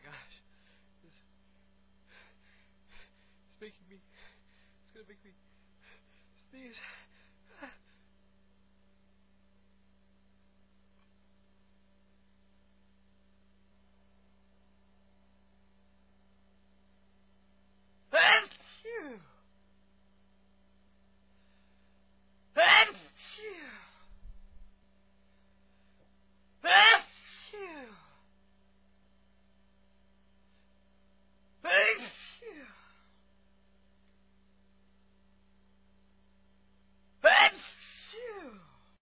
gosh. This it's making me. It's gonna make me sneeze.